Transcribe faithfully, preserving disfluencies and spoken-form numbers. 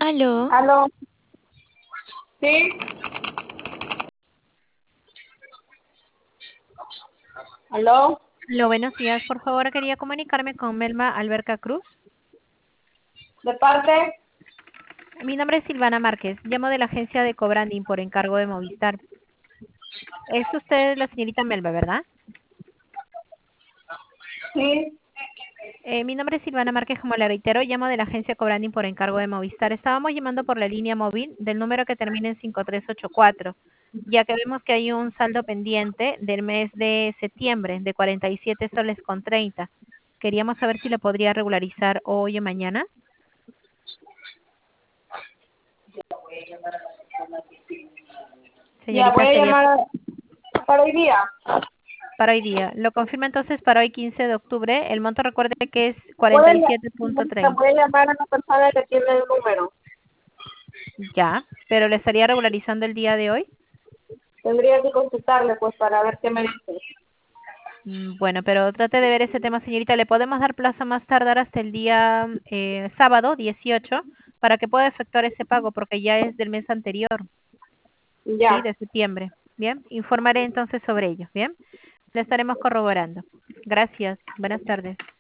Aló. Aló. Sí. Aló. Aló, buenos días. Por favor, quería comunicarme con Melma Alberca Cruz. De parte. Mi nombre es Silvana Márquez. Llamo de la agencia de Cobranding por encargo de Movistar. Es usted la señorita Melba, ¿verdad? Sí. Eh, mi nombre es Silvana Márquez, como le reitero, llamo de la agencia Cobranding por encargo de Movistar. Estábamos llamando por la línea móvil del número que termina en cinco tres ocho cuatro, ya que vemos que hay un saldo pendiente del mes de septiembre de cuarenta y siete soles con treinta. Queríamos saber si lo podría regularizar hoy o mañana. Ya voy Señorita, a sería llamar para hoy día. para hoy día. Lo confirma entonces para hoy quince de octubre. El monto recuerde que es Voy cuarenta a, y ll- siete punto señorita, treinta. voy a llamar a la persona que tiene el número. Ya, pero le estaría regularizando el día de hoy. Tendría que consultarle pues para ver qué me dice. Mm, Bueno, pero trate de ver ese tema, señorita. Le podemos dar plazo más tardar hasta el día eh, sábado dieciocho para que pueda efectuar ese pago porque ya es del mes anterior, ¿sí? Ya. De septiembre. Bien, informaré entonces sobre ello. Bien, le estaremos corroborando. Gracias. Buenas tardes.